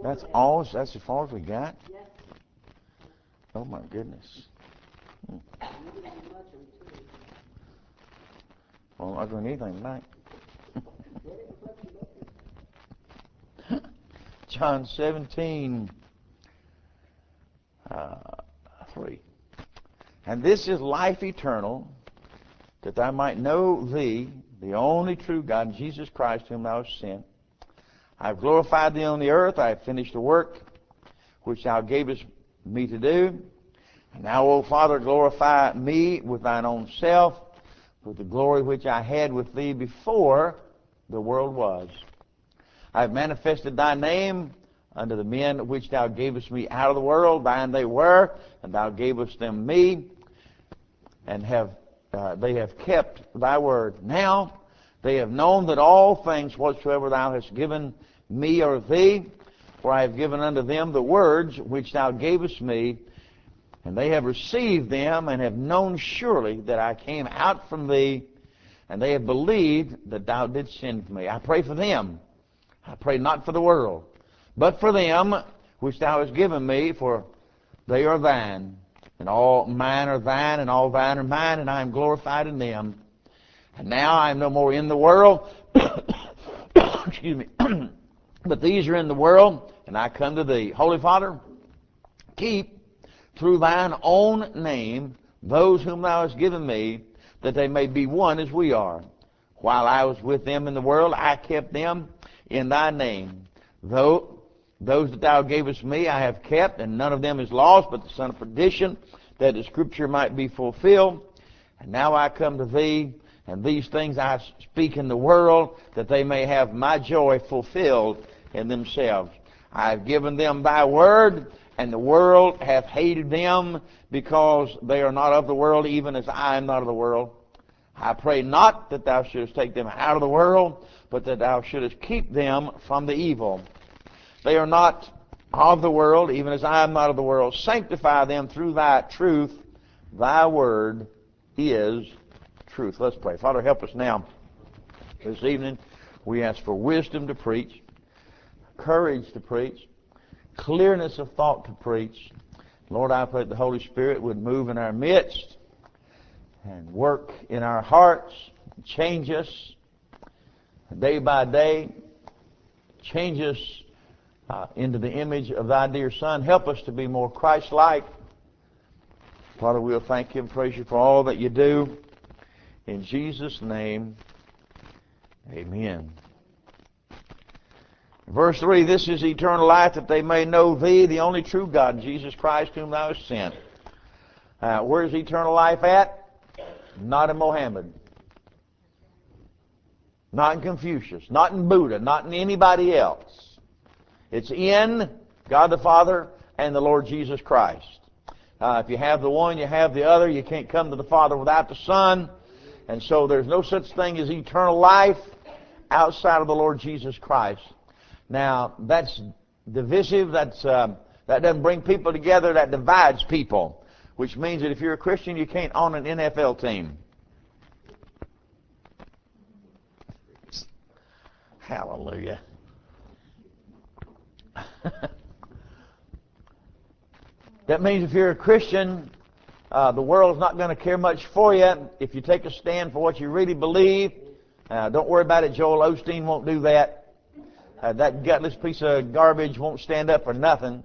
That's all. That's as far as we got. Oh my goodness. Well, I'm not doing anything tonight. John 17, 3. And this is life eternal, that thou might know thee, the only true God, Jesus Christ, whom thou hast sent. I have glorified thee on the earth. I have finished the work which thou gavest me to do. And now, O Father, glorify me with thine own self, with the glory which I had with thee before the world was. I have manifested thy name unto the men which thou gavest me out of the world. Thine they were, and thou gavest them me, and they have kept thy word. Now they have known that all things whatsoever thou hast given me are of thee, for I have given unto them the words which thou gavest me, and they have received them, and have known surely that I came out from thee, and they have believed that thou didst send me. I pray for them. I pray not for the world, but for them which thou hast given me, for they are thine, and all mine are thine, and all thine are mine, and I am glorified in them. And now I am no more in the world, excuse me, but these are in the world, and I come to thee. Holy Father, keep through thine own name those whom thou hast given me, that they may be one as we are. While I was with them in the world, I kept them in thy name. Though those that thou gavest me I have kept, and none of them is lost, but the son of perdition, that the scripture might be fulfilled. And now I come to thee, and these things I speak in the world, that they may have my joy fulfilled in themselves. I have given them thy word, and the world hath hated them, because they are not of the world, even as I am not of the world. I pray not that thou shouldest take them out of the world, but that thou shouldest keep them from the evil. They are not of the world, even as I am not of the world. Sanctify them through thy truth. Thy word is truth. Let's pray. Father, help us now. This evening, we ask for wisdom to preach, courage to preach, clearness of thought to preach. Lord, I pray that the Holy Spirit would move in our midst and work in our hearts, change us day by day, change us into the image of thy dear Son. Help us to be more Christ-like. Father, we'll thank you and praise you for all that you do. In Jesus' name, amen. Verse 3, this is eternal life, that they may know thee, the only true God, Jesus Christ, whom thou hast sent. Where's eternal life at? Not in Mohammed. Not in Confucius. Not in Buddha. Not in anybody else. It's in God the Father and the Lord Jesus Christ. If you have the one, you have the other. You can't come to the Father without the Son. And so there's no such thing as eternal life outside of the Lord Jesus Christ. Now, that's divisive. That doesn't bring people together. That divides people. Which means that if you're a Christian, you can't own an NFL team. Hallelujah. That means if you're a Christian, the world's not going to care much for you if you take a stand for what you really believe. Don't worry about it. Joel Osteen won't do that. That gutless piece of garbage won't stand up for nothing.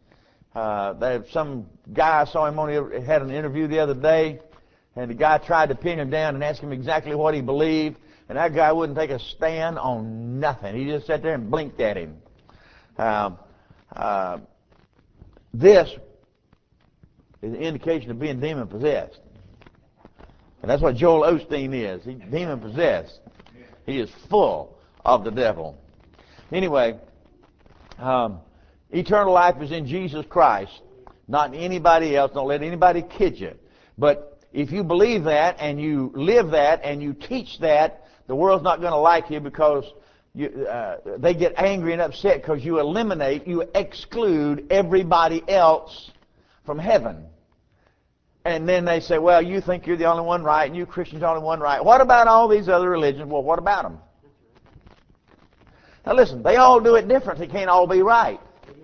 Some guy, I saw him had an interview the other day, and the guy tried to pin him down and ask him exactly what he believed, and that guy wouldn't take a stand on nothing. He just sat there and blinked at him. This is an indication of being demon-possessed. And that's what Joel Osteen is. He's demon-possessed. He is full of the devil. Anyway, eternal life is in Jesus Christ, not in anybody else. Don't let anybody kid you. But if you believe that and you live that and you teach that, the world's not going to like you, because they get angry and upset because you exclude everybody else from heaven. And then they say, well, you think you're the only one right, and you Christians are the only one right. What about all these other religions? Well, what about them? Now listen, they all do it different. They can't all be right.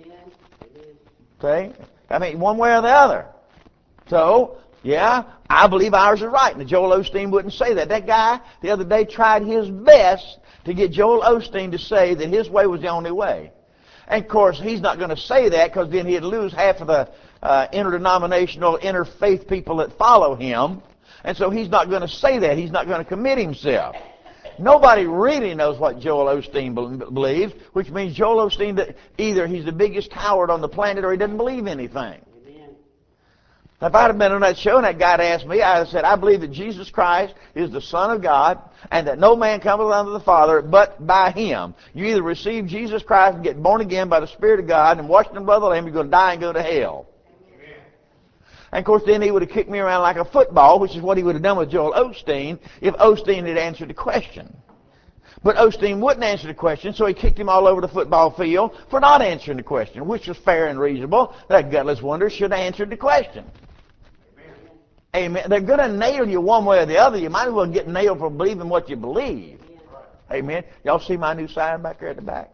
See? I mean, one way or the other. So, yeah, I believe ours is right. And Joel Osteen wouldn't say that. That guy the other day tried his best to get Joel Osteen to say that his way was the only way. And, of course, he's not going to say that because then he'd lose half of the interdenominational, interfaith people that follow him. And so he's not going to say that. He's not going to commit himself. Nobody really knows what Joel Osteen believes, which means Joel Osteen, that either he's the biggest coward on the planet or he doesn't believe anything. If I'd have been on that show and that guy had asked me, I'd have said, I believe that Jesus Christ is the Son of God and that no man cometh unto the Father but by Him. You either receive Jesus Christ and get born again by the Spirit of God and washed in the blood of the Lamb, you're going to die and go to hell. Amen. And of course then he would have kicked me around like a football, which is what he would have done with Joel Osteen if Osteen had answered the question. But Osteen wouldn't answer the question, so he kicked him all over the football field for not answering the question, which was fair and reasonable. That gutless wonder should have answered the question. Amen. They're going to nail you one way or the other. You might as well get nailed for believing what you believe. Amen. Y'all see my new sign back there at the back?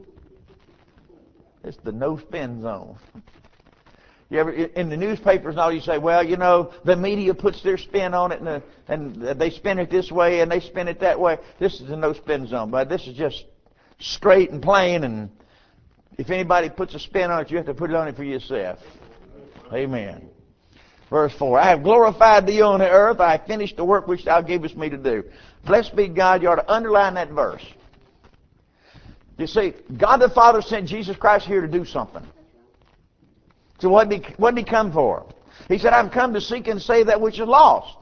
It's the no spin zone. You ever in the newspapers and all, you say, well, you know, the media puts their spin on it and they spin it this way and they spin it that way. This is the no spin zone, but this is just straight and plain, and if anybody puts a spin on it, you have to put it on it for yourself. Amen. Verse 4, I have glorified thee on the earth. I have finished the work which thou gavest me to do. Blessed be God. You ought to underline that verse. You see, God the Father sent Jesus Christ here to do something. So what did he come for? He said, I've come to seek and save that which is lost.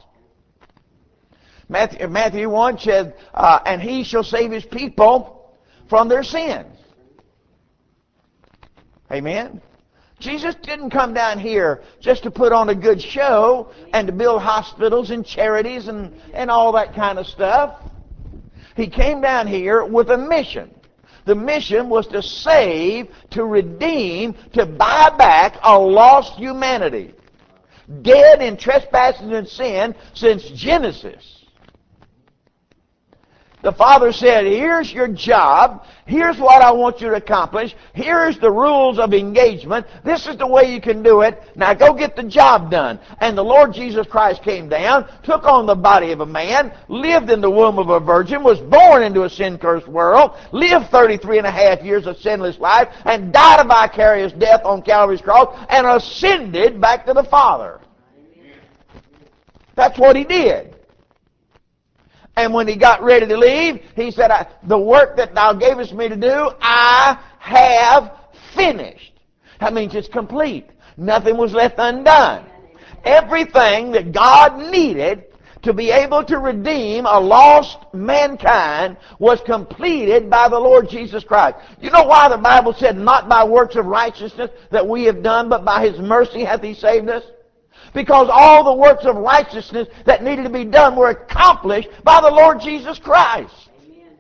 Matthew 1 said, and he shall save his people from their sins. Amen. Jesus didn't come down here just to put on a good show and to build hospitals and charities and all that kind of stuff. He came down here with a mission. The mission was to save, to redeem, to buy back a lost humanity, dead in trespasses and sin since Genesis. The Father said, here's your job. Here's what I want you to accomplish. Here's the rules of engagement. This is the way you can do it. Now go get the job done. And the Lord Jesus Christ came down, took on the body of a man, lived in the womb of a virgin, was born into a sin-cursed world, lived 33 and a half years of sinless life, and died a vicarious death on Calvary's cross, and ascended back to the Father. That's what he did. And when he got ready to leave, he said, the work that thou gavest me to do, I have finished. That means it's complete. Nothing was left undone. Everything that God needed to be able to redeem a lost mankind was completed by the Lord Jesus Christ. You know why the Bible said, not by works of righteousness that we have done, but by His mercy hath He saved us? Because all the works of righteousness that needed to be done were accomplished by the Lord Jesus Christ. Amen.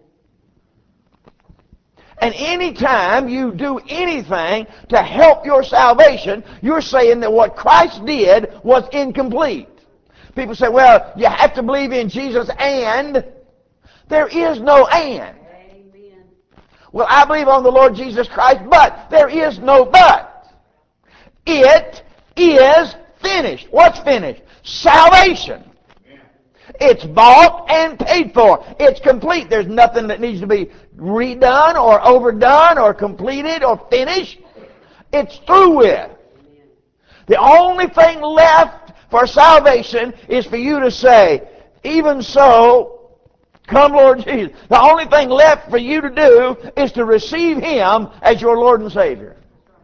And anytime you do anything to help your salvation, you're saying that what Christ did was incomplete. People say, well, you have to believe in Jesus and. There is no and. Amen. Well, I believe on the Lord Jesus Christ, but there is no but. It is finished. What's finished? Salvation. Amen. It's bought and paid for. It's complete. There's nothing that needs to be redone or overdone or completed or finished. It's through with. Amen. The only thing left for salvation is for you to say, even so, come Lord Jesus. The only thing left for you to do is to receive Him as your Lord and Savior.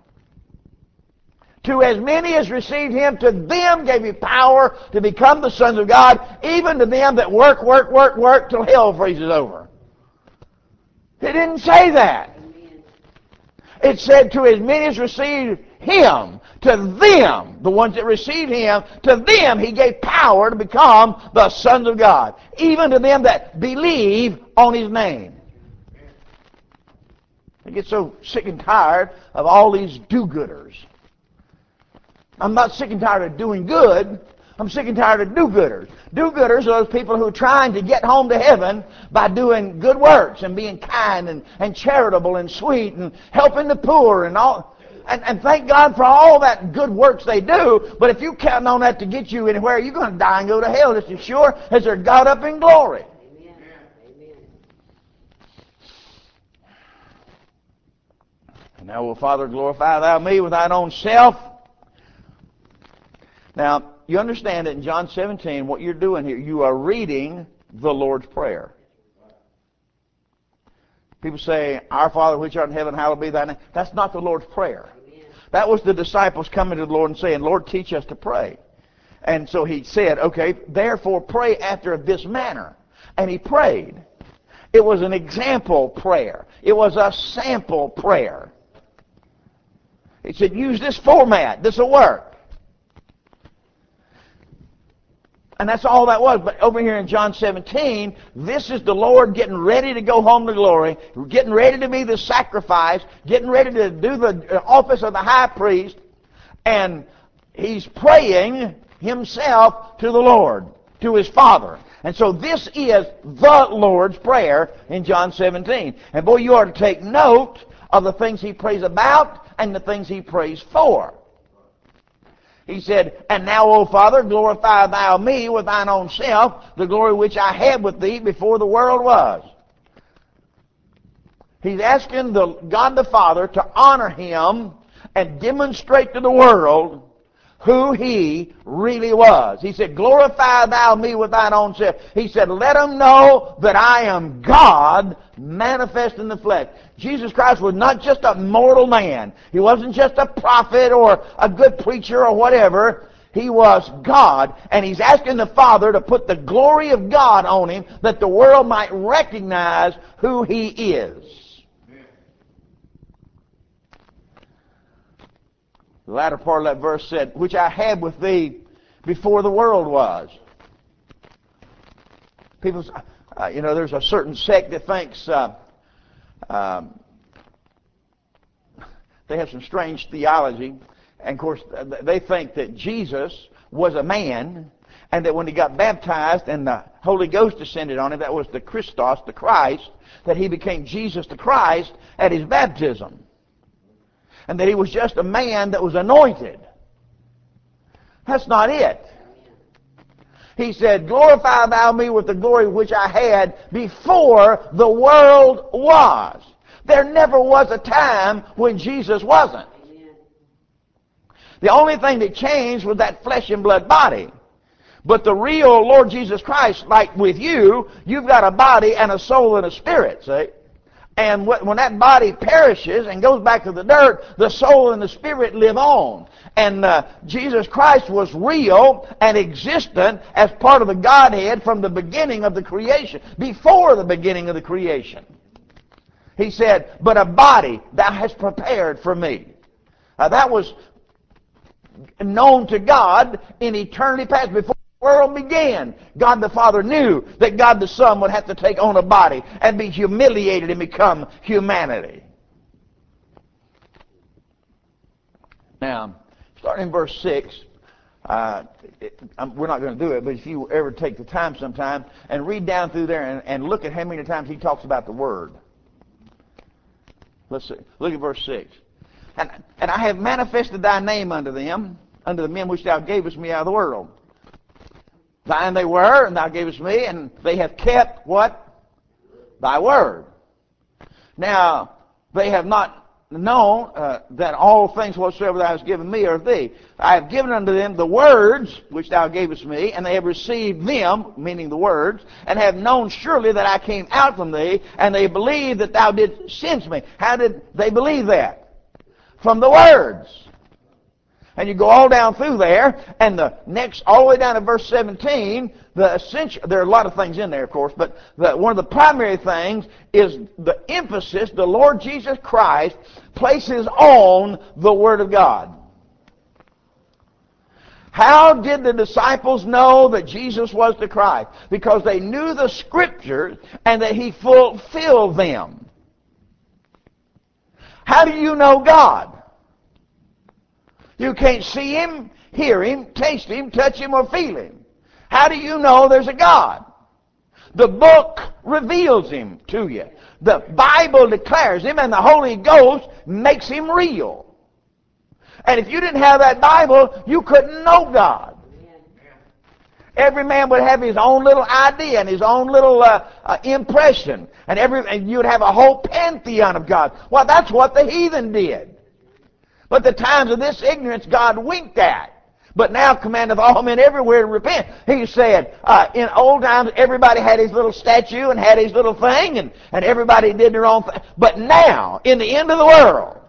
To as many as received Him, to them gave He power to become the sons of God, even to them that work till hell freezes over. It didn't say that. It said to as many as received Him, to them, the ones that received Him, to them He gave power to become the sons of God, even to them that believe on His name. I get so sick and tired of all these do-gooders. I'm not sick and tired of doing good. I'm sick and tired of do-gooders. Do-gooders are those people who are trying to get home to heaven by doing good works and being kind and charitable and sweet and helping the poor and all. And thank God for all that good works they do, but if you count on that to get you anywhere, you're going to die and go to hell just as sure as they're God up in glory. Amen. Amen. And now, O Father, glorify thou me with thine own self. Now, you understand that in John 17, what you're doing here, you are reading the Lord's Prayer. People say, Our Father which art in heaven, hallowed be thy name. That's not the Lord's Prayer. That was the disciples coming to the Lord and saying, Lord, teach us to pray. And so he said, okay, therefore pray after this manner. And he prayed. It was an example prayer. It was a sample prayer. He said, use this format. This will work. And that's all that was. But over here in John 17, this is the Lord getting ready to go home to glory, getting ready to be the sacrifice, getting ready to do the office of the high priest, and he's praying himself to the Lord, to his Father. And so this is the Lord's Prayer in John 17. And boy, you ought to take note of the things he prays about and the things he prays for. He said, And now, O Father, glorify thou me with thine own self, the glory which I had with thee before the world was. He's asking God the Father to honor him and demonstrate to the world who he really was. He said, Glorify thou me with thine own self. He said, let them know that I am God manifest in the flesh. Jesus Christ was not just a mortal man. He wasn't just a prophet or a good preacher or whatever. He was God, and he's asking the Father to put the glory of God on him that the world might recognize who he is. The latter part of that verse said, which I had with thee before the world was. People, there's a certain sect that thinks they have some strange theology. And, of course, they think that Jesus was a man, and that when he got baptized and the Holy Ghost descended on him, that was the Christos, the Christ, that he became Jesus the Christ at his baptism. And that he was just a man that was anointed. That's not it. He said, Glorify thou me with the glory which I had before the world was. There never was a time when Jesus wasn't. The only thing that changed was that flesh and blood body. But the real Lord Jesus Christ, like with you, you've got a body and a soul and a spirit, see? And when that body perishes and goes back to the dirt, the soul and the spirit live on. And Jesus Christ was real and existent as part of the Godhead from the beginning of the creation, before the beginning of the creation. He said, but a body thou hast prepared for me. That was known to God in eternity past, before the world began. God the Father knew that God the Son would have to take on a body and be humiliated and become humanity. Now, starting in verse 6, we're not going to do it, but if you ever take the time sometime and read down through there and look at how many times he talks about the Word. Let's see. Look at verse 6. And I have manifested thy name unto them, unto the men which thou gavest me out of the world. Thine they were, and thou gavest me, and they have kept what? Thy word. Now, they have not known that all things whatsoever thou hast given me are of thee. I have given unto them the words which thou gavest me, and they have received them, meaning the words, and have known surely that I came out from thee, and they believe that thou didst send me. How did they believe that? From the words. And you go all down through there, and the next, all the way down to verse 17, the essential, there are a lot of things in there, of course, but one of the primary things is the emphasis the Lord Jesus Christ places on the Word of God. How did the disciples know that Jesus was the Christ? Because they knew the Scriptures and that He fulfilled them. How do you know God? You can't see Him, hear Him, taste Him, touch Him, or feel Him. How do you know there's a God? The book reveals Him to you. The Bible declares Him, and the Holy Ghost makes Him real. And if you didn't have that Bible, you couldn't know God. Every man would have his own little idea and his own little impression. And you'd have a whole pantheon of God. Well, that's what the heathen did. But the times of this ignorance God winked at. But now commandeth all men everywhere to repent. He said, in old times, everybody had his little statue and had his little thing, and everybody did their own thing. But now, in the end of the world,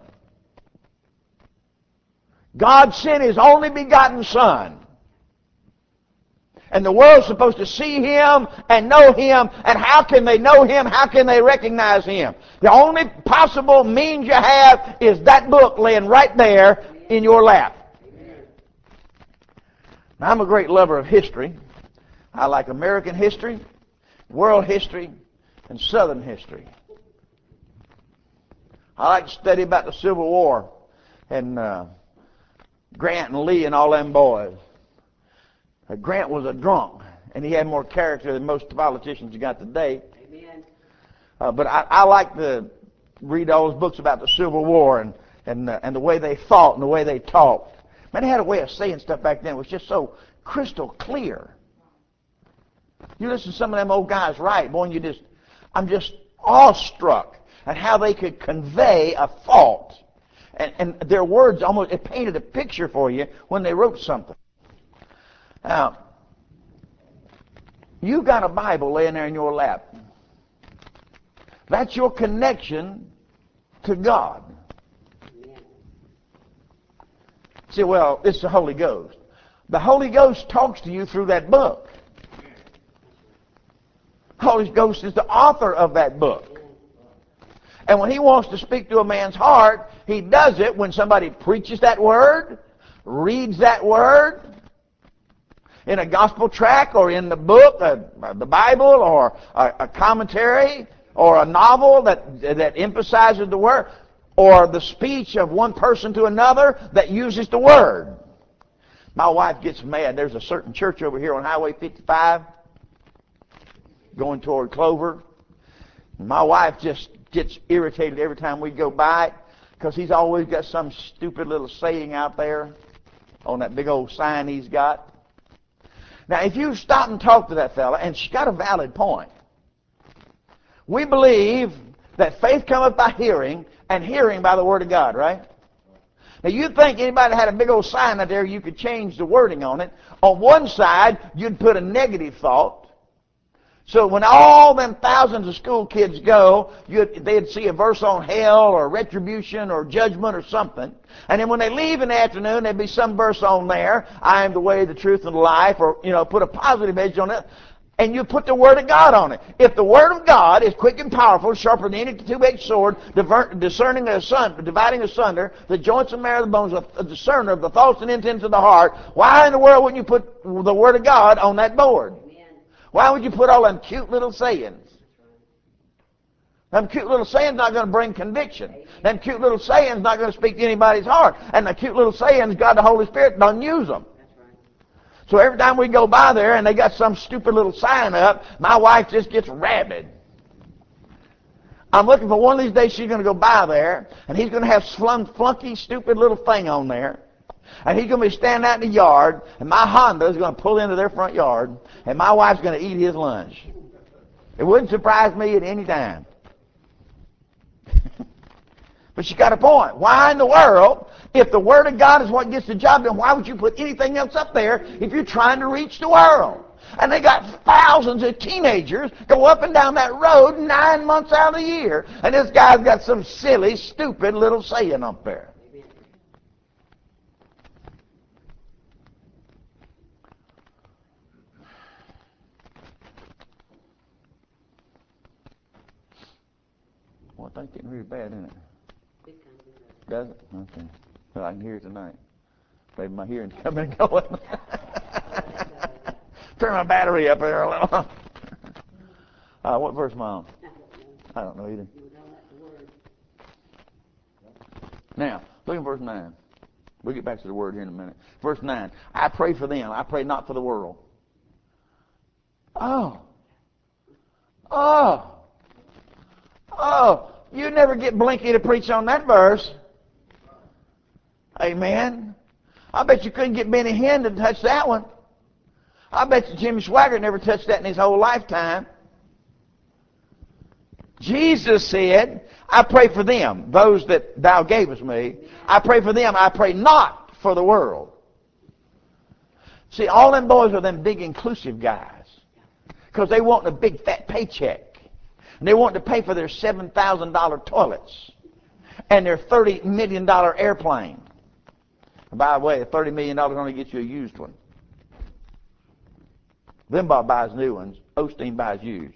God sent His only begotten Son. And the world's supposed to see Him and know Him. And how can they know Him? How can they recognize Him? The only possible means you have is that book laying right there in your lap. Now, I'm a great lover of history. I like American history, world history, and Southern history. I like to study about the Civil War and Grant and Lee and all them boys. Grant was a drunk, and he had more character than most politicians you got today. Amen. But I like to read all those books about the Civil War and the way they thought and the way they talked. Man, they had a way of saying stuff back then. It was just so crystal clear. You listen to some of them old guys write, boy, and I'm just awestruck at how they could convey a thought. And their words almost, it painted a picture for you when they wrote something. Now, you've got a Bible laying there in your lap. That's your connection to God. See, well, it's the Holy Ghost. The Holy Ghost talks to you through that book. The Holy Ghost is the author of that book. And when He wants to speak to a man's heart, He does it when somebody preaches that word, reads that word, in a gospel tract or in the book, the Bible, or a commentary, or a novel that emphasizes the word, or the speech of one person to another that uses the word. My wife gets mad. There's a certain church over here on Highway 55 going toward Clover. My wife just gets irritated every time we go by it because he's always got some stupid little saying out there on that big old sign he's got. Now, if you stop and talk to that fella, and she's got a valid point. We believe that faith cometh by hearing, and hearing by the Word of God, right? Now, you'd think anybody had a big old sign out there, you could change the wording on it. On one side, you'd put a negative thought. So when all them thousands of school kids go, they'd see a verse on hell or retribution or judgment or something. And then when they leave in the afternoon, there'd be some verse on there, I am the way, the truth, and the life, or, put a positive edge on it. And you put the Word of God on it. If the Word of God is quick and powerful, sharper than any two-edged sword, dividing asunder the joints and marrow of the bones, a discerner of the thoughts and intents of the heart, why in the world wouldn't you put the Word of God on that board? Why would you put all them cute little sayings? Them cute little sayings not going to bring conviction. Them cute little sayings not going to speak to anybody's heart. And the cute little sayings, God the Holy Spirit doesn't use them. So every time we go by there and they got some stupid little sign up, my wife just gets rabid. I'm looking for one of these days she's going to go by there, and he's going to have some flunky, stupid little thing on there. And he's going to be standing out in the yard, and my Honda is going to pull into their front yard, and my wife's going to eat his lunch. It wouldn't surprise me at any time. But she got a point. Why in the world, if the Word of God is what gets the job done, why would you put anything else up there if you're trying to reach the world? And they got thousands of teenagers go up and down that road 9 months out of the year. And this guy's got some silly, stupid little saying up there. Well, I think it's getting really bad, isn't it? Does it? Okay. Well, I can hear it tonight. Maybe my hearing's coming and going. Turn my battery up there a little. What verse am I on? I don't know either. Now, look at verse 9. We'll get back to the word here in a minute. Verse 9. I pray for them. I pray not for the world. Oh. You never get Blinky to preach on that verse. Amen. I bet you couldn't get Benny Hinn to touch that one. I bet you Jimmy Swaggart never touched that in his whole lifetime. Jesus said, I pray for them, those that thou gavest me. I pray for them. I pray not for the world. See, all them boys are them big inclusive guys because they want a big fat paycheck. And they want to pay for their $7,000 toilets and their $30 million airplane. And by the way, $30 million only gets you a used one. Limbaugh buys new ones. Osteen buys used.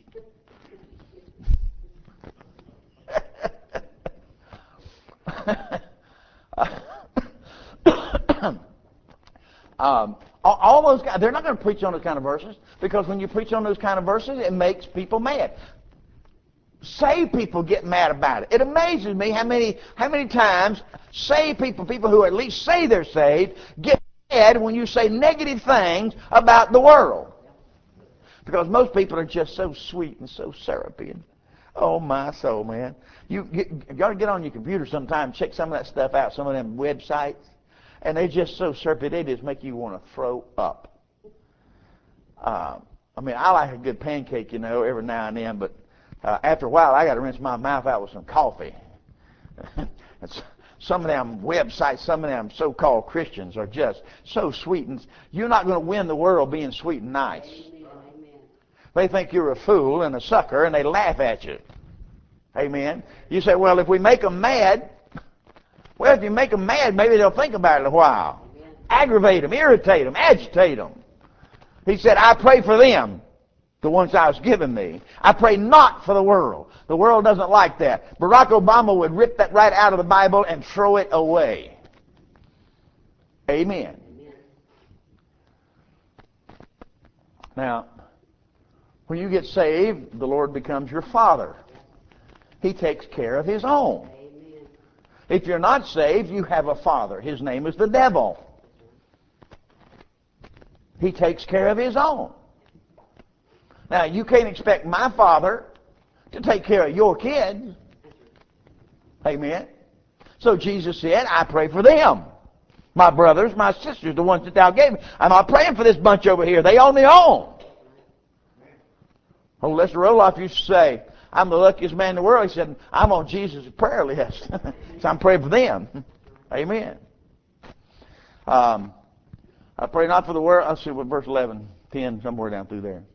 All those guys, they're not going to preach on those kind of verses because when you preach on those kind of verses, it makes people mad. Saved people get mad about it. It amazes me how many times saved people who at least say they're saved, get mad when you say negative things about the world. Because most people are just so sweet and so syrupy. And, oh, my soul, man. You got to get on your computer sometime and check some of that stuff out, some of them websites. And they're just so syrupy, they just make you want to throw up. I mean, I like a good pancake, every now and then, but after a while, I got to rinse my mouth out with some coffee. Some of them websites, some of them so-called Christians are just so sweet. And you're not going to win the world being sweet and nice. They think you're a fool and a sucker, and they laugh at you. Amen. You say, well, if we make them mad, well, if you make them mad, maybe they'll think about it a while. Aggravate them, irritate them, agitate them. He said, I pray for them, the ones thou hast given me. I pray not for the world. The world doesn't like that. Barack Obama would rip that right out of the Bible and throw it away. Amen. Now, when you get saved, the Lord becomes your Father. He takes care of His own. If you're not saved, you have a father. His name is the devil. He takes care of his own. Now, you can't expect my father to take care of your kids. Amen. So Jesus said, I pray for them. My brothers, my sisters, the ones that thou gave me. I'm not praying for this bunch over here. They own their own. Oh, Lester Roloff used to say, I'm the luckiest man in the world. He said, I'm on Jesus' prayer list. So I'm praying for them. Amen. I pray not for the world. Let's see what verse 11, 10, somewhere down through there.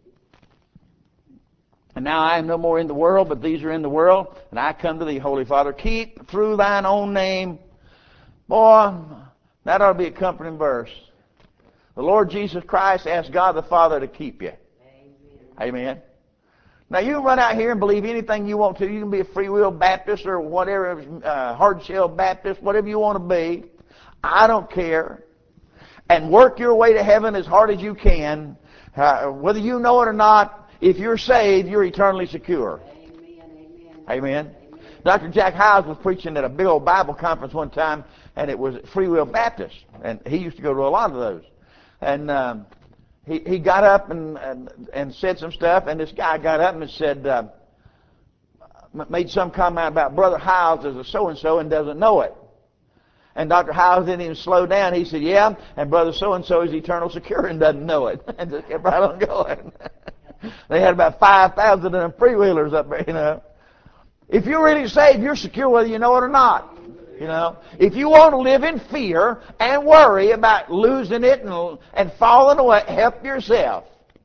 And now I am no more in the world, but these are in the world. And I come to thee, Holy Father. Keep through thine own name. Boy, that ought to be a comforting verse. The Lord Jesus Christ asked God the Father to keep you. Amen. Now, you can run out here and believe anything you want to. You can be a free will Baptist or whatever, hard shell Baptist, whatever you want to be. I don't care. And work your way to heaven as hard as you can. Whether you know it or not, if you're saved, you're eternally secure. Amen. Amen. Dr. Jack Howes was preaching at a big old Bible conference one time, and it was Free Will Baptist. And he used to go to a lot of those. And he got up and said some stuff, and this guy got up and said, made some comment about Brother Howes is a so-and-so and doesn't know it. And Dr. Howes didn't even slow down. He said, yeah, and Brother so-and-so is eternal secure and doesn't know it. And just kept right on going. They had about 5,000 of them freewheelers up there, If you're really saved, you're secure whether you know it or not. If you want to live in fear and worry about losing it and falling away, help yourself.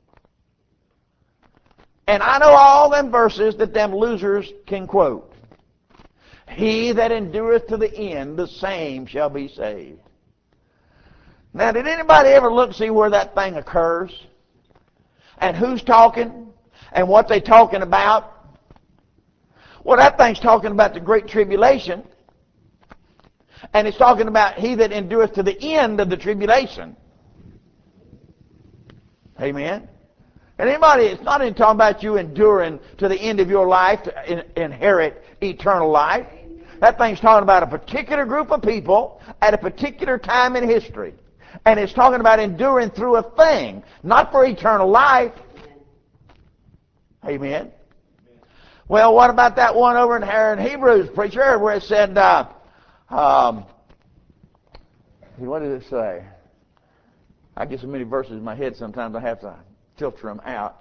And I know all them verses that them losers can quote. He that endureth to the end, the same shall be saved. Now, did anybody ever look and see where that thing occurs? And who's talking? And what they talking about? Well, that thing's talking about the Great Tribulation. And it's talking about he that endureth to the end of the tribulation. Amen. And anybody, it's not even talking about you enduring to the end of your life to inherit eternal life. That thing's talking about a particular group of people at a particular time in history. And it's talking about enduring through a thing, not for eternal life. Amen. Well, what about that one over in Hebrews, preacher, where it said, What did it say? I get so many verses in my head sometimes I have to filter them out.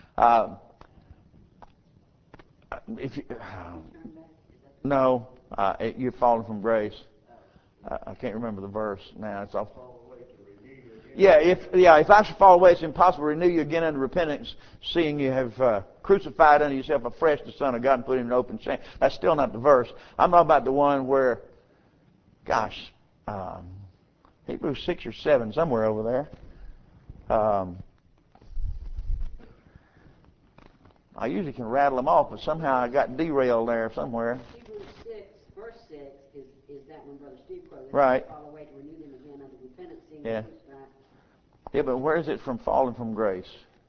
If you, no, you've fallen from grace. I can't remember the verse now. It's off. Yeah, if I should fall away, it's impossible to renew you again unto repentance, seeing you have crucified unto yourself afresh the Son of God and put him in open shame. That's still not the verse. I'm talking about the one where, gosh, Hebrews 6 or 7, somewhere over there. I usually can rattle them off, but somehow I got derailed there somewhere. Hebrews 6, verse 6 is that one Brother Steve quoted. Right. Fall away to renew them again unto repentance, seeing Yeah. crucified. Yeah, but where is it from falling from grace?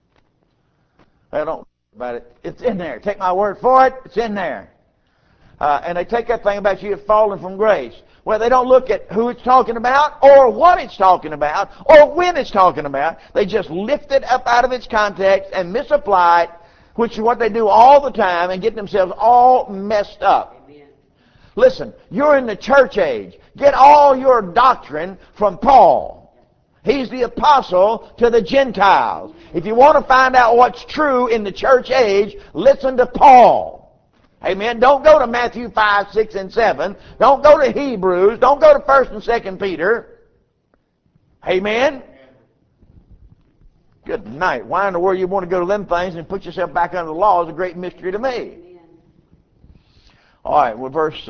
I don't about it. It's in there. Take my word for it. It's in there. And they take that thing about you have fallen from grace. Well, they don't look at who it's talking about or what it's talking about or when it's talking about. They just lift it up out of its context and misapply it, which is what they do all the time, and get themselves all messed up. Amen. Listen, you're in the church age. Get all your doctrine from Paul. He's the apostle to the Gentiles. If you want to find out what's true in the church age, listen to Paul. Amen. Don't go to Matthew 5, 6, and 7. Don't go to Hebrews. Don't go to 1st and 2nd Peter. Amen. Good night. Why in the world you want to go to them things and put yourself back under the law is a great mystery to me. Amen. All right, well, verse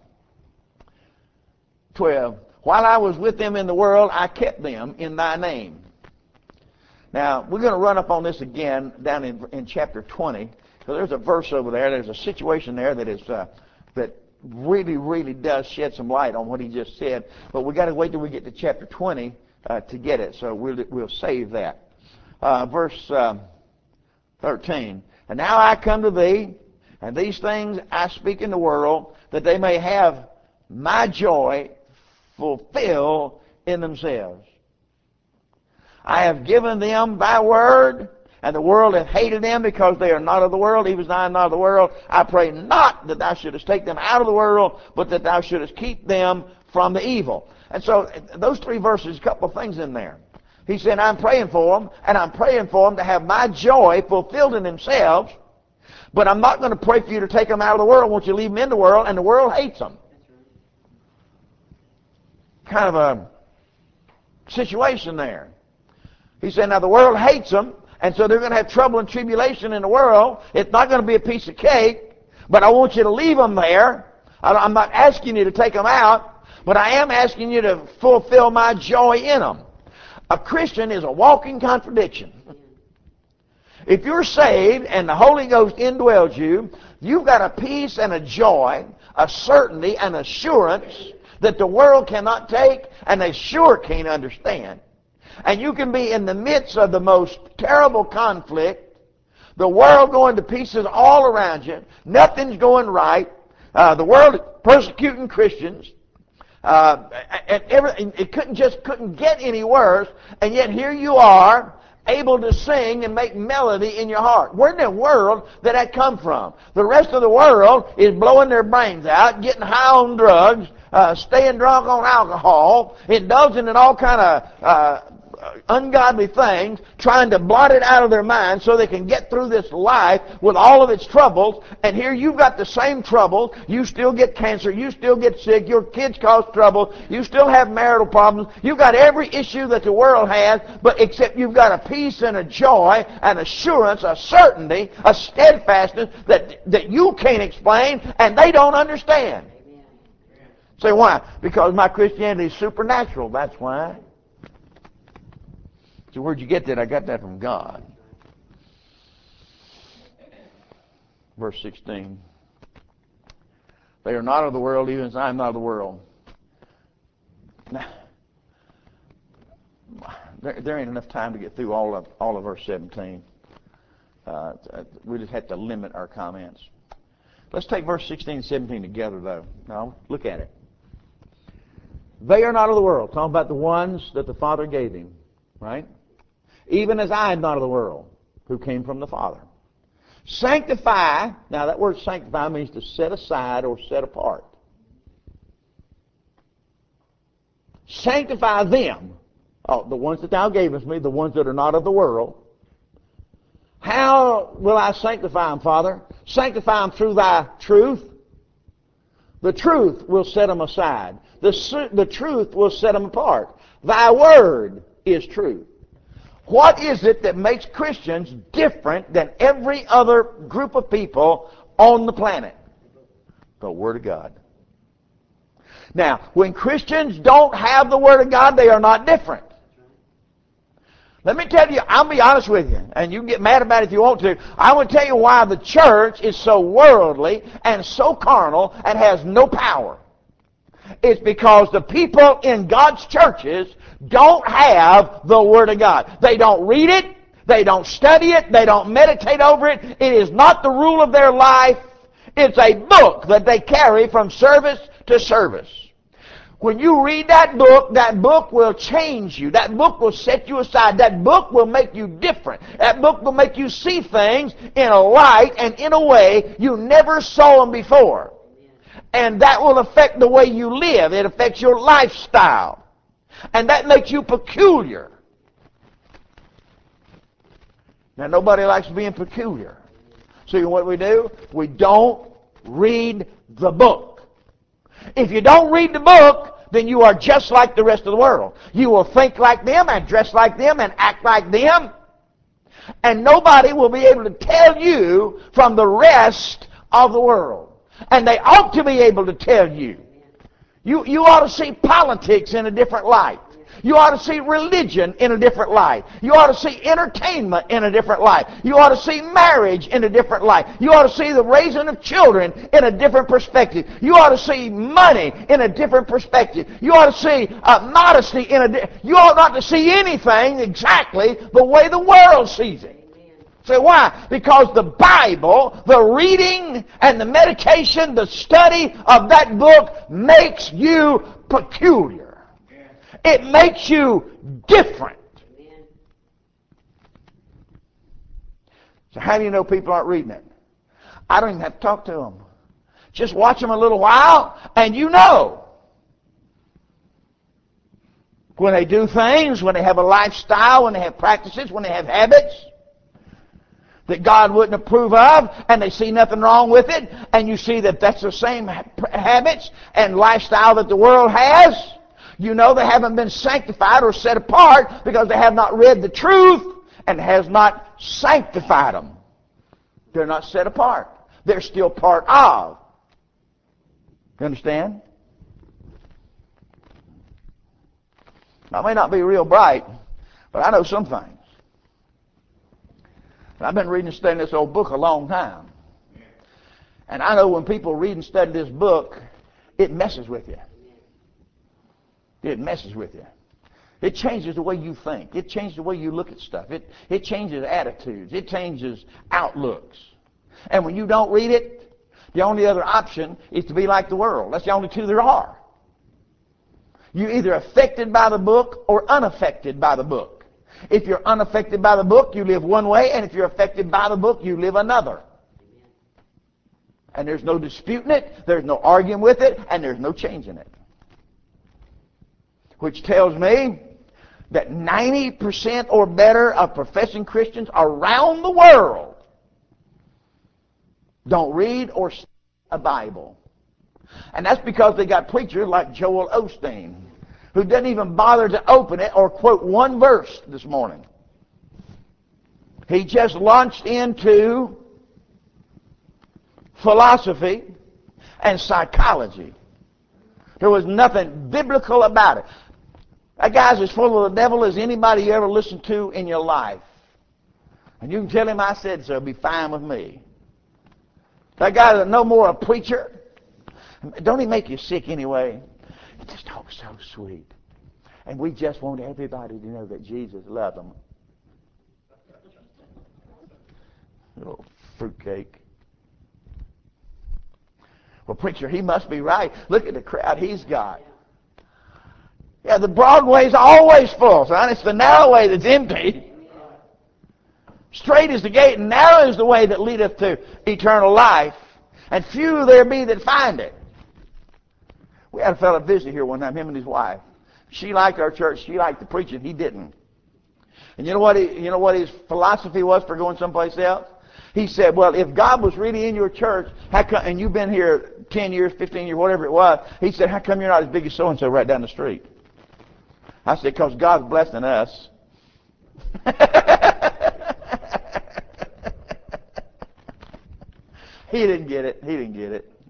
12. While I was with them in the world, I kept them in thy name. Now, we're going to run up on this again down in chapter 20. So there's a verse over there. There's a situation there that is that really does shed some light on what he just said. But we got to wait till we get to chapter 20 to get it. So we'll save that. Verse 13. And now I come to thee, and these things I speak in the world, that they may have my joy fulfilled in themselves. I have given them thy word, and the world hath hated them because they are not of the world, even as I am not of the world. I pray not that thou shouldest take them out of the world, but that thou shouldest keep them from the evil. And so those three verses, a couple of things in there. He said, I'm praying for them, and I'm praying for them to have my joy fulfilled in themselves, but I'm not going to pray for you to take them out of the world. I want you to leave them in the world, and the world hates them. Kind of a situation there. He said, now the world hates them, and so they're going to have trouble and tribulation in the world. It's not going to be a piece of cake, but I want you to leave them there. I'm not asking you to take them out, but I am asking you to fulfill my joy in them. A Christian is a walking contradiction. If you're saved and the Holy Ghost indwells you, you've got a peace and a joy, a certainty and assurance that the world cannot take and they sure can't understand. And you can be in the midst of the most terrible conflict, the world going to pieces all around you, nothing's going right, the world persecuting Christians, and it couldn't get any worse, and yet here you are, able to sing and make melody in your heart. Where in the world did that come from? The rest of the world is blowing their brains out, getting high on drugs, staying drunk on alcohol, indulging in all kind of ungodly things, trying to blot it out of their minds so they can get through this life with all of its troubles. And here you've got the same troubles. You still get cancer. You still get sick. Your kids cause trouble. You still have marital problems. You've got every issue that the world has, but except you've got a peace and a joy, an assurance, a certainty, a steadfastness that you can't explain and they don't understand. Amen. Say, why? Because my Christianity is supernatural. That's why. So where'd you get that? I got that from God. Verse 16. They are not of the world, even as I am not of the world. Now, there ain't enough time to get through all of verse 17. We just have to limit our comments. Let's take verse 16 and 17 together, though. Now, look at it. They are not of the world. Talking about the ones that the Father gave him, right? Even as I am not of the world, who came from the Father. Sanctify. Now, that word sanctify means to set aside or set apart. sanctify them, the ones that thou gavest me, the ones that are not of the world. How will I sanctify them, Father? Sanctify them through thy truth. The truth will set them aside. The truth will set them apart. Thy word is truth. What is it that makes Christians different than every other group of people on the planet? The Word of God. Now, when Christians don't have the Word of God, they are not different. Let me tell you, I'll be honest with you, and you can get mad about it if you want to. I will tell you why the church is so worldly and so carnal and has no power. It's because the people in God's churches don't have the Word of God. They don't read it. They don't study it. They don't meditate over it. It is not the rule of their life. It's a book that they carry from service to service. When you read that book will change you. That book will set you aside. That book will make you different. That book will make you see things in a light and in a way you never saw them before. And that will affect the way you live. It affects your lifestyle. And that makes you peculiar. Now, nobody likes being peculiar. So what we do? We don't read the book. If you don't read the book, then you are just like the rest of the world. You will think like them and dress like them and act like them. And nobody will be able to tell you from the rest of the world. And they ought to be able to tell you. You ought to see politics in a different light. You ought to see religion in a different light. You ought to see entertainment in a different light. You ought to see marriage in a different light. You ought to see the raising of children in a different perspective. You ought to see money in a different perspective. You ought to see modesty in a you ought not to see anything exactly the way the world sees it. Say why? Because the Bible, the reading and the meditation, the study of that book makes you peculiar. It makes you different. So how do you know people aren't reading it? I don't even have to talk to them. Just watch them a little while and you know. When they do things, when they have a lifestyle, when they have practices, when they have habits that God wouldn't approve of, and they see nothing wrong with it, and you see that that's the same habits and lifestyle that the world has, you know they haven't been sanctified or set apart because they have not read the truth and has not sanctified them. They're not set apart. They're still part of. You understand? I may not be real bright, but I know some things. I've been reading and studying this old book a long time. And I know when people read and study this book, it messes with you. It messes with you. It changes the way you think. It changes the way you look at stuff. It changes attitudes. It changes outlooks. And when you don't read it, the only other option is to be like the world. That's the only two there are. You're either affected by the book or unaffected by the book. If you're unaffected by the book, you live one way, and if you're affected by the book, you live another. And there's no disputing it, there's no arguing with it, and there's no changing it. Which tells me that 90% or better of professing Christians around the world don't read or study a Bible. And that's because they got preachers like Joel Osteen, who doesn't even bother to open it or quote one verse this morning. He just launched into philosophy and psychology. There was nothing biblical about it. That guy's as full of the devil as anybody you ever listened to in your life. And you can tell him I said so, it'll be fine with me. That guy's no more a preacher. Don't he make you sick anyway? He just talks so sweet. And we just want everybody to know that Jesus loved them. Little fruitcake. Well, preacher, he must be right. Look at the crowd he's got. Yeah, the Broadway's always full, son. It's the narrow way that's empty. Straight is the gate, and narrow is the way that leadeth to eternal life. And few there be that find it. We had a fellow visit here one time, him and his wife. She liked our church. She liked the preaching. He didn't. And you know what his philosophy was for going someplace else? He said, well, if God was really in your church, how come, and you've been here 10 years, 15 years, whatever it was, he said, how come you're not as big as so-and-so right down the street? I said, because God's blessing us. He didn't get it. He didn't get it.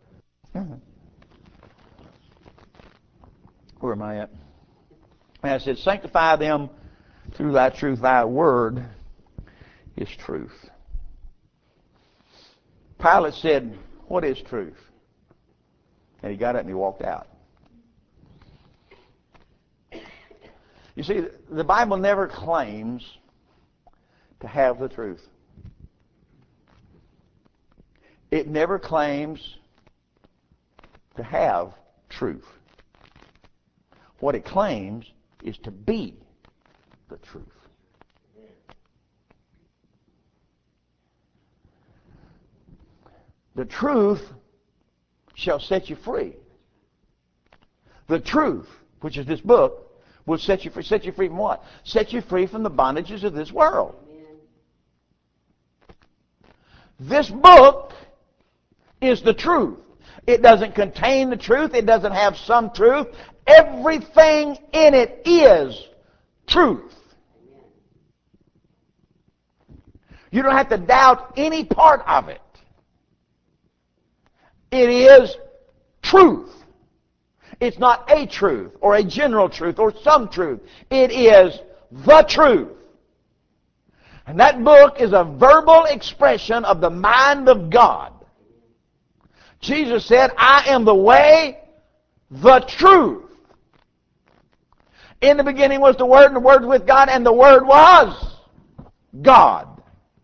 Where am I at? And I said, sanctify them through thy truth. Thy word is truth. Pilate said, what is truth? And he got up and he walked out. You see, the Bible never claims to have the truth. It never claims to have truth. What it claims is to be the truth. The truth shall set you free. The truth, which is this book, will set you free. Set you free from what? Set you free from the bondages of this world. This book is the truth. It doesn't contain the truth. It doesn't have some truth. Everything in it is truth. You don't have to doubt any part of it. It is truth. It's not a truth or a general truth or some truth. It is the truth. And that book is a verbal expression of the mind of God. Jesus said, I am the way, the truth. In the beginning was the Word, and the Word was with God, and the Word was God.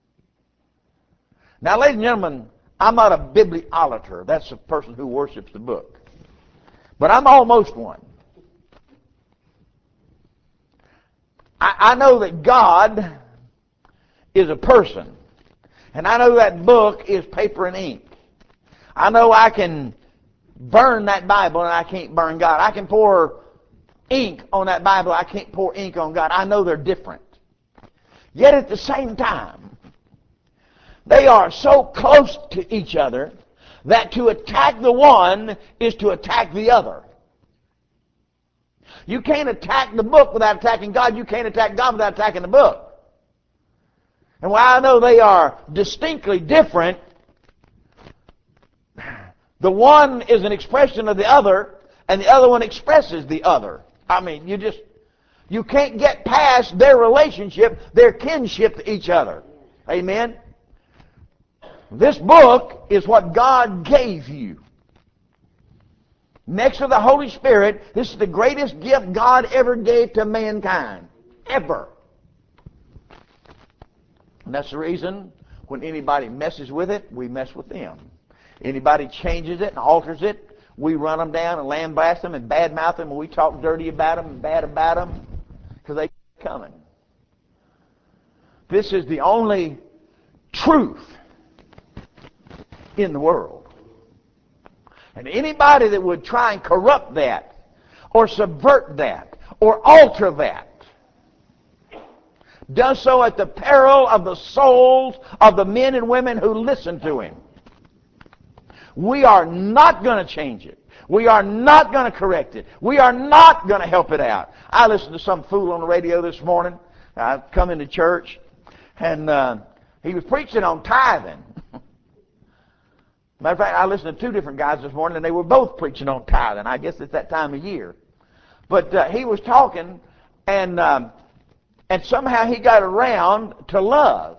Now, ladies and gentlemen, I'm not a bibliolater. That's a person who worships the book. But I'm almost one. I know that God is a person. And I know that book is paper and ink. I know I can burn that Bible and I can't burn God. I can pour ink on that Bible. I can't pour ink on God. I know they're different. Yet at the same time, they are so close to each other that to attack the one is to attack the other. You can't attack the book without attacking God. You can't attack God without attacking the book. And while I know they are distinctly different, the one is an expression of the other, and the other one expresses the other. I mean, you can't get past their relationship, their kinship to each other. Amen? This book is what God gave you. Next to the Holy Spirit, this is the greatest gift God ever gave to mankind. Ever. And that's the reason when anybody messes with it, we mess with them. Anybody changes it and alters it, we run them down and lambaste them and badmouth them, and we talk dirty about them and bad about them because they keep coming. This is the only truth in the world. And anybody that would try and corrupt that or subvert that or alter that does so at the peril of the souls of the men and women who listen to him. We are not going to change it. We are not going to correct it. We are not going to help it out. I listened to some fool on the radio this morning. I come into church, and he was preaching on tithing. Matter of fact, I listened to two different guys this morning, and they were both preaching on tithing. I guess it's that time of year. But he was talking, and somehow he got around to love.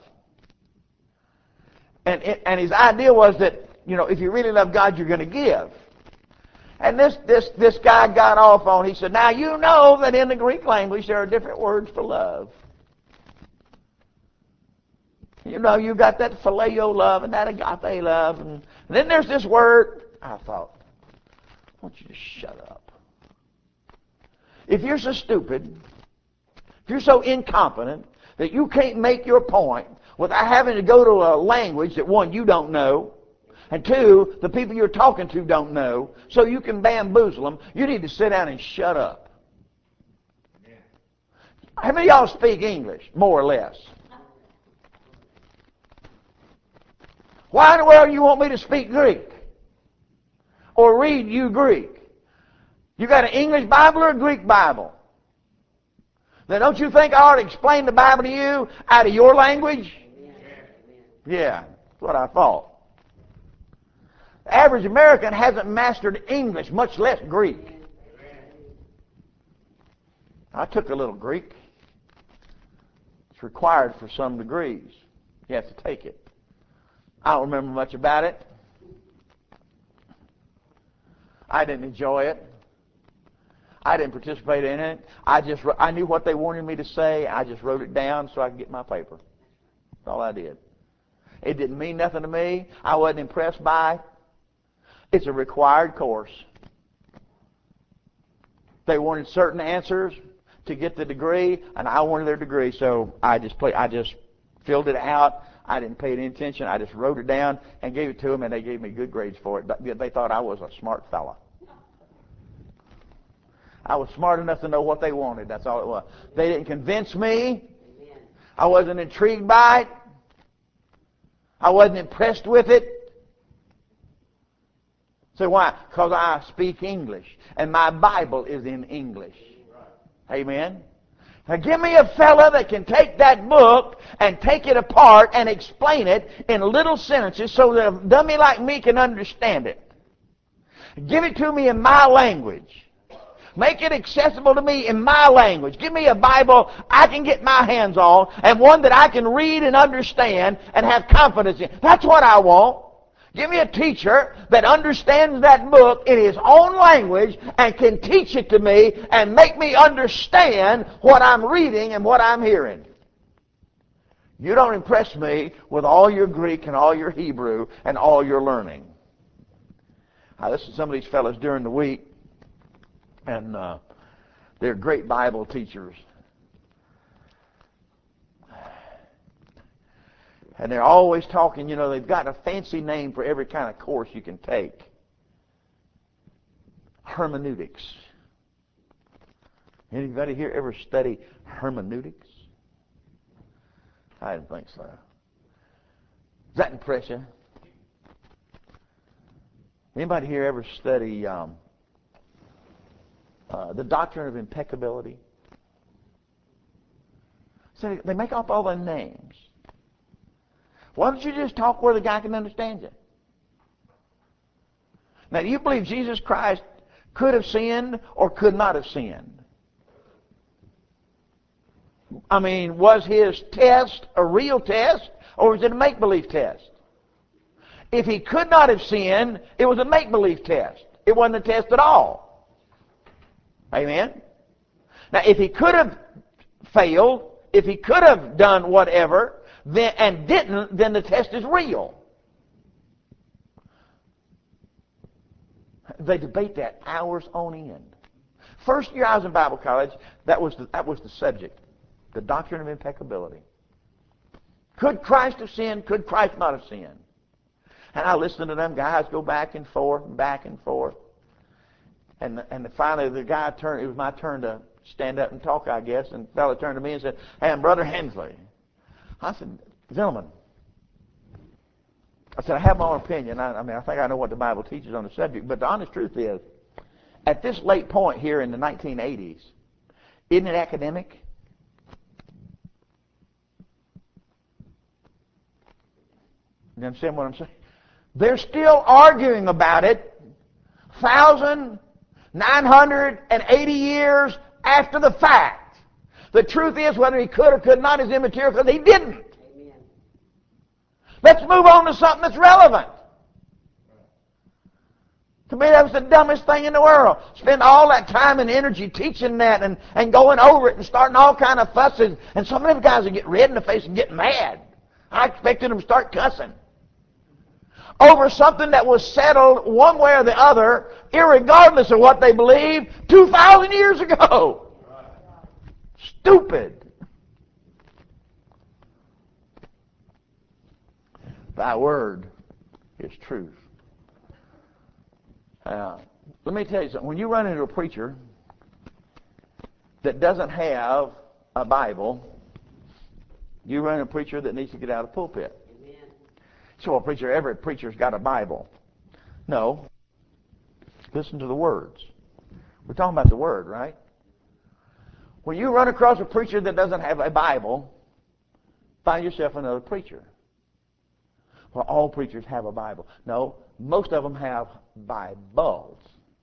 And his idea was that, you know, if you really love God, you're going to give. And this guy got off on, he said, now you know that in the Greek language there are different words for love. You know, you got that phileo love and that agape love. And then there's this word. I thought, I want you to shut up. If you're so stupid, if you're so incompetent that you can't make your point without having to go to a language that, one, you don't know, and two, the people you're talking to don't know, so you can bamboozle them, you need to sit down and shut up. How many of y'all speak English, more or less? Why in the world do you want me to speak Greek? Or read you Greek? You got an English Bible or a Greek Bible? Then don't you think I ought to explain the Bible to you out of your language? Yeah, that's what I thought. The average American hasn't mastered English, much less Greek. I took a little Greek. It's required for some degrees. You have to take it. I don't remember much about it. I didn't enjoy it. I didn't participate in it. I knew what they wanted me to say. I just wrote it down so I could get my paper. That's all I did. It didn't mean nothing to me. I wasn't impressed by it. It's a required course. They wanted certain answers to get the degree, and I wanted their degree, so I just filled it out. I didn't pay any attention. I just wrote it down and gave it to them, and they gave me good grades for it. They thought I was a smart fella. I was smart enough to know what they wanted. That's all it was. They didn't convince me. I wasn't intrigued by it. I wasn't impressed with it. So why? Because I speak English, and my Bible is in English. Amen? Now give me a fella that can take that book and take it apart and explain it in little sentences so that a dummy like me can understand it. Give it to me in my language. Make it accessible to me in my language. Give me a Bible I can get my hands on, and one that I can read and understand and have confidence in. That's what I want. Give me a teacher that understands that book in his own language and can teach it to me and make me understand what I'm reading and what I'm hearing. You don't impress me with all your Greek and all your Hebrew and all your learning. I listen to some of these fellows during the week, and they're great Bible teachers. And they're always talking, they've got a fancy name for every kind of course you can take. Hermeneutics. Anybody here ever study hermeneutics? I didn't think so. Does that impress you? Anybody here ever study the doctrine of impeccability? So they make up all the names. Why don't you just talk where the guy can understand you? Now, do you believe Jesus Christ could have sinned or could not have sinned? I mean, was his test a real test or was it a make-believe test? If he could not have sinned, it was a make-believe test. It wasn't a test at all. Amen? Now, if he could have failed, if he could have done whatever, and didn't, then the test is real. They debate that hours on end. First year I was in Bible college, that was the subject, the doctrine of impeccability. Could Christ have sinned? Could Christ not have sinned? And I listened to them guys go back and forth and back and forth. And finally the guy turned, it was my turn to stand up and talk, I guess, and the fellow turned to me and said, "Hey, Brother Hensley." I said, "Gentlemen," I said, "I have my own opinion. I think I know what the Bible teaches on the subject, but the honest truth is, at this late point here in the 1980s, isn't it academic?" You understand what I'm saying? They're still arguing about it 1,980 years after the fact. The truth is, whether he could or could not is immaterial because he didn't. Amen. Let's move on to something that's relevant. To me, that was the dumbest thing in the world. Spend all that time and energy teaching that and going over it and starting all kind of fusses. And some of them guys would get red in the face and get mad. I expected them to start cussing over something that was settled one way or the other, irregardless of what they believed, 2,000 years ago. Stupid. Thy word is truth. Let me tell you something. When you run into a preacher that doesn't have a Bible, you run a preacher that needs to get out of the pulpit. Amen. So every preacher's got a Bible. No. Listen to the words. We're talking about the Word, right? When you run across a preacher that doesn't have a Bible, find yourself another preacher. Well, all preachers have a Bible. No, most of them have Bibles.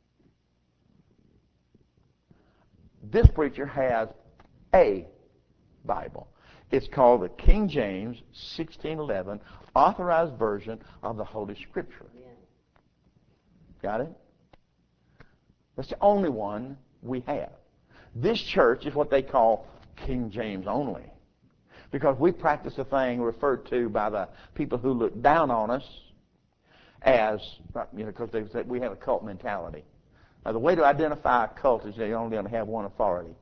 This preacher has a Bible. It's called the King James 1611 Authorized Version of the Holy Scripture. Amen. Got it? That's the only one we have. This church is what they call King James only, because we practice a thing referred to by the people who look down on us as, because they say we have a cult mentality. Now, the way to identify a cult is they only have one authority.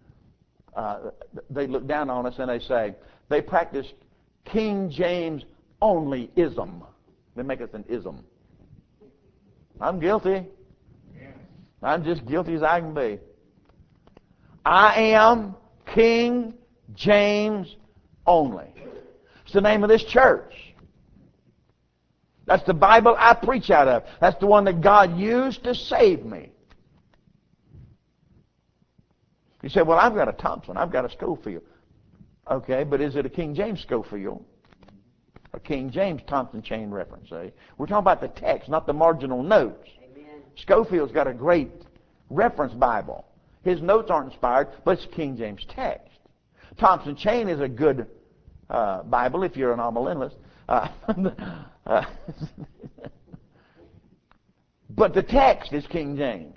They look down on us and they say they practice King James only ism. They make us an ism. I'm guilty. I'm just guilty as I can be. I am King James only. It's the name of this church. That's the Bible I preach out of. That's the one that God used to save me. You say, well, I've got a Thompson. I've got a Schofield. Okay, but is it a King James Schofield? A King James Thompson chain reference, eh? We're talking about the text, not the marginal notes. Amen. Schofield's got a great reference Bible. His notes aren't inspired, but it's King James text. Thompson chain is a good Bible if you're an amillennialist. But the text is King James.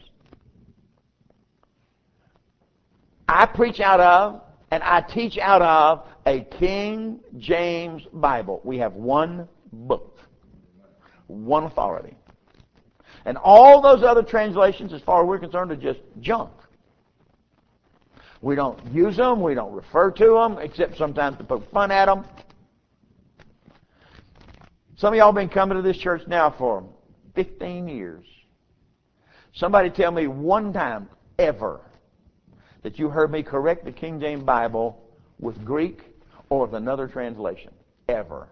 I preach out of and I teach out of a King James Bible. We have one book, one authority. And all those other translations, as far as we're concerned, are just junk. We don't use them. We don't refer to them, except sometimes to poke fun at them. Some of y'all have been coming to this church now for 15 years. Somebody tell me one time ever that you heard me correct the King James Bible with Greek or with another translation. Ever.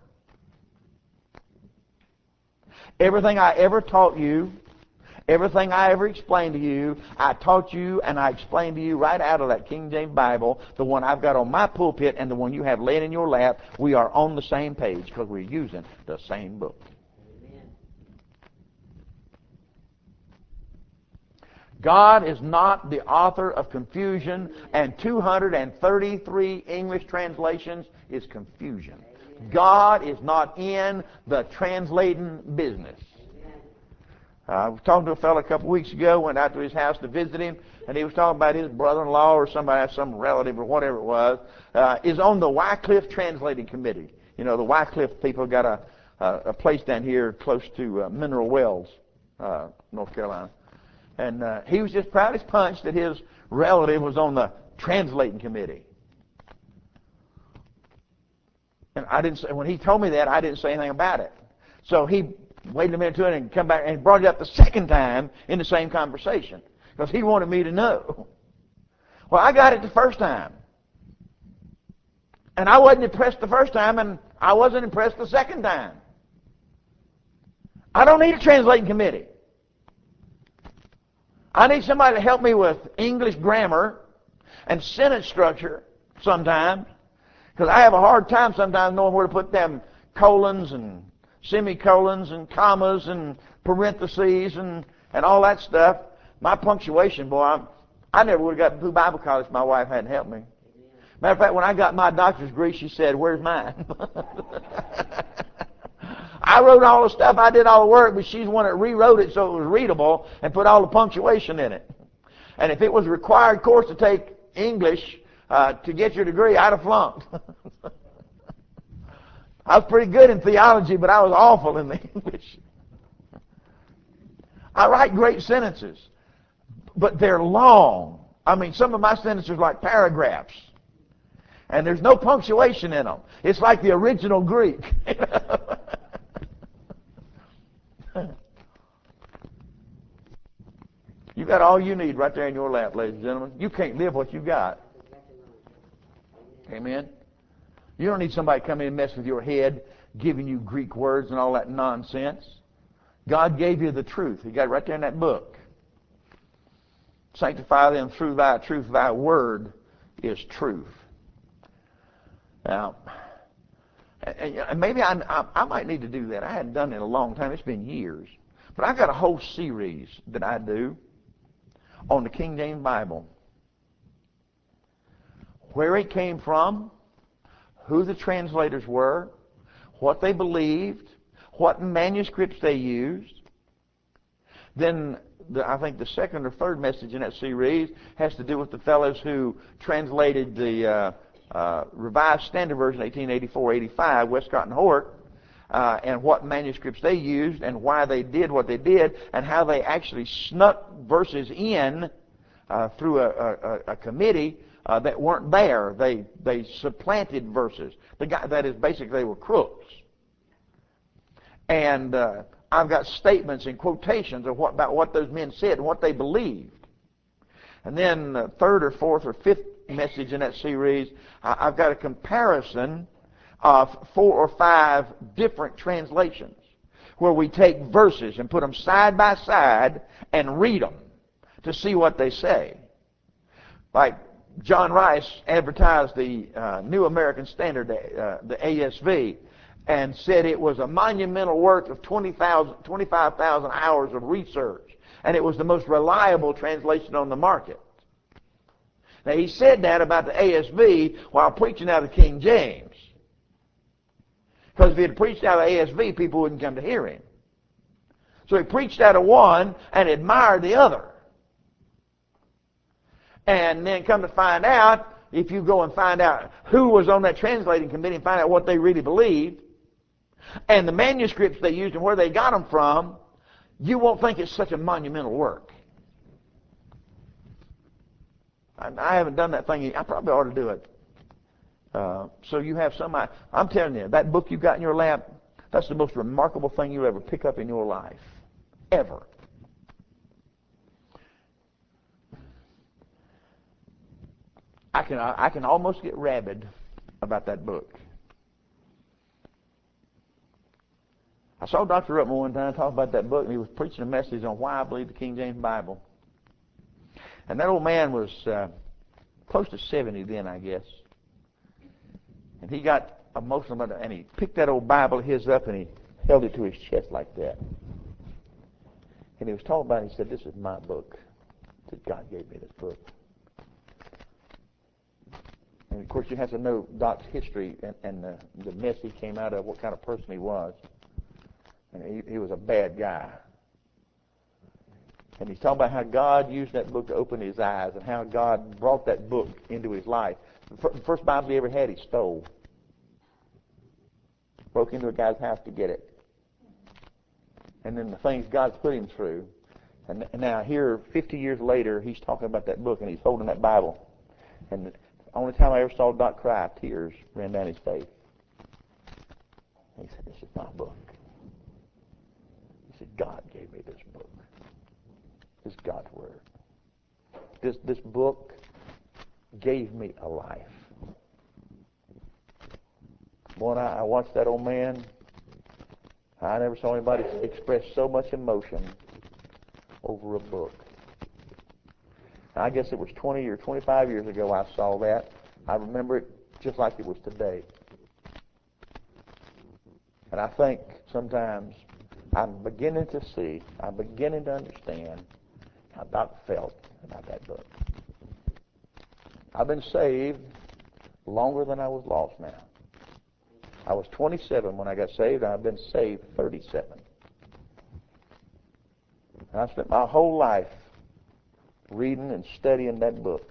Everything I ever taught you, everything I ever explained to you, I taught you and I explained to you right out of that King James Bible, the one I've got on my pulpit and the one you have laying in your lap. We are on the same page because we're using the same book. Amen. God is not the author of confusion, and 233 English translations is confusion. God is not in the translating business. I was talking to a fellow a couple of weeks ago, went out to his house to visit him, and he was talking about his brother-in-law or somebody, some relative or whatever it was, is on the Wycliffe Translating Committee. You know, the Wycliffe people got a place down here close to Mineral Wells, North Carolina. And he was just proud as punch that his relative was on the translating committee. And I didn't say, when he told me that, I didn't say anything about it. So he waited a minute to it and come back and brought it up the second time in the same conversation because he wanted me to know. Well, I got it the first time. And I wasn't impressed the first time, and I wasn't impressed the second time. I don't need a translating committee. I need somebody to help me with English grammar and sentence structure sometimes, because I have a hard time sometimes knowing where to put them colons and semicolons and commas and parentheses and all that stuff. My punctuation, boy, I never would have got through Bible college if my wife hadn't helped me. Matter of fact, when I got my doctor's degree, she said, "Where's mine?" I wrote all the stuff, I did all the work, but she's the one that rewrote it so it was readable and put all the punctuation in it. And if it was a required course to take English to get your degree, I'd have flunked. I was pretty good in theology, but I was awful in the English. I write great sentences, but they're long. I mean, some of my sentences are like paragraphs, and there's no punctuation in them. It's like the original Greek. You got all you need right there in your lap, ladies and gentlemen. You can't live what you got. Amen? You don't need somebody to come in and mess with your head, giving you Greek words and all that nonsense. God gave you the truth. He got it right there in that book. Sanctify them through thy truth. Thy word is truth. Now, and maybe I might need to do that. I hadn't done it in a long time. It's been years. But I've got a whole series that I do on the King James Bible. Where it came from, who the translators were, what they believed, what manuscripts they used. Then I think the second or third message in that series has to do with the fellows who translated the Revised Standard Version 1884-85, Westcott and Hort, and what manuscripts they used and why they did what they did and how they actually snuck verses in through a committee that weren't there. They supplanted verses. That is, basically, they were crooks. And I've got statements and quotations of about what those men said and what they believed. And then the third or fourth or fifth message in that series, I've got a comparison of 4 or 5 different translations where we take verses and put them side by side and read them to see what they say. Like John Rice advertised the New American Standard, the ASV, and said it was a monumental work of 25,000 hours of research, and it was the most reliable translation on the market. Now, he said that about the ASV while preaching out of King James. Because if he had preached out of ASV, people wouldn't come to hear him. So he preached out of one and admired the other. And then come to find out, if you go and find out who was on that translating committee and find out what they really believed, and the manuscripts they used and where they got them from, you won't think it's such a monumental work. I haven't done that thing. I probably ought to do it. So you have some... I'm telling you, that book you got in your lap, that's the most remarkable thing you'll ever pick up in your life. Ever. I can almost get rabid about that book. I saw Dr. Ruttman one time talk about that book, and he was preaching a message on why I believe the King James Bible. And that old man was close to 70 then, I guess. And he got emotional about it, and he picked that old Bible of his up, and he held it to his chest like that. And he was talking about it, and he said, "This is my book. That God gave me this book." And, of course, you have to know Doc's history and the mess he came out of, what kind of person he was. And he was a bad guy. And he's talking about how God used that book to open his eyes and how God brought that book into his life. The first Bible he ever had, he stole. Broke into a guy's house to get it. And then the things God's put him through. And now here, 50 years later, he's talking about that book and he's holding that Bible. And the only time I ever saw Doc cry, tears ran down his face. He said, "This is my book." He said, "God gave me this book. This is God's Word. This book gave me a life." Boy, I watched that old man. I never saw anybody express so much emotion over a book. I guess it was 20 or 25 years ago I saw that. I remember it just like it was today. And I think sometimes I'm beginning to see, I'm beginning to understand how Doc felt about that book. I've been saved longer than I was lost now. I was 27 when I got saved, and I've been saved 37. And I spent my whole life reading and studying that book.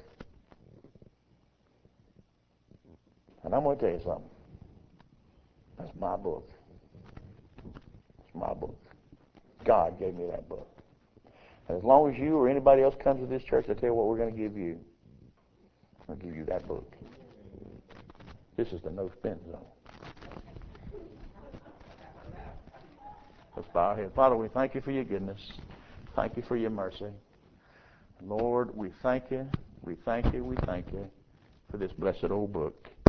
And I'm going to tell you something. That's my book. It's my book. God gave me that book. And as long as you or anybody else comes to this church, I tell you what we're going to give you. I'll give you that book. This is the no spin zone. Let's bow our heads. Father, we thank you for your goodness. Thank you for your mercy. Lord, we thank you, we thank you, we thank you for this blessed old book.